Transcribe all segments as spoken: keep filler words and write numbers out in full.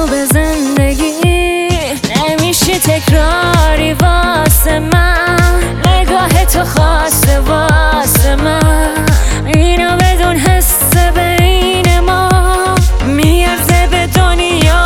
تو به زندگی نمیشه تکراری واسه من، نگاه تو خاصه واسه من، اینو بدون حس بین ما میارزه به دنیا.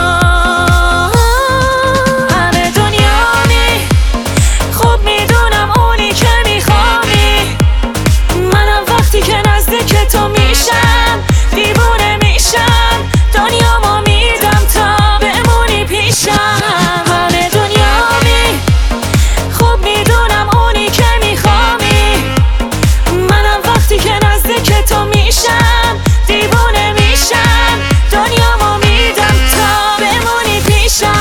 همه دنیامی خوب میدونم اونی که میخوانی، منم وقتی که نزدیک تو میشم دیوونه میشم، دنیامو میدم تا بمونی پیشم. همه دنیامی خوب میدونم اونی که میخوانی، منم وقتی که نزدیک تو میشم دیوونه میشم، دنیامو میدم تا بمونی پیشم.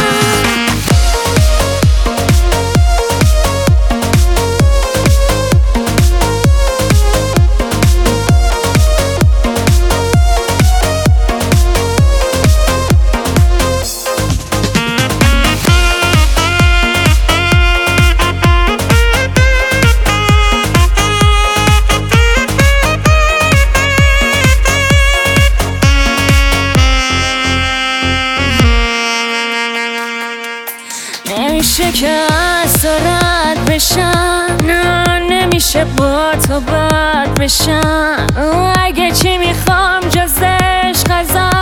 نمیشه که از تو رد بشم، نه نمیشه با تو بد بشم، اگه چی میخوام جز عشق ازم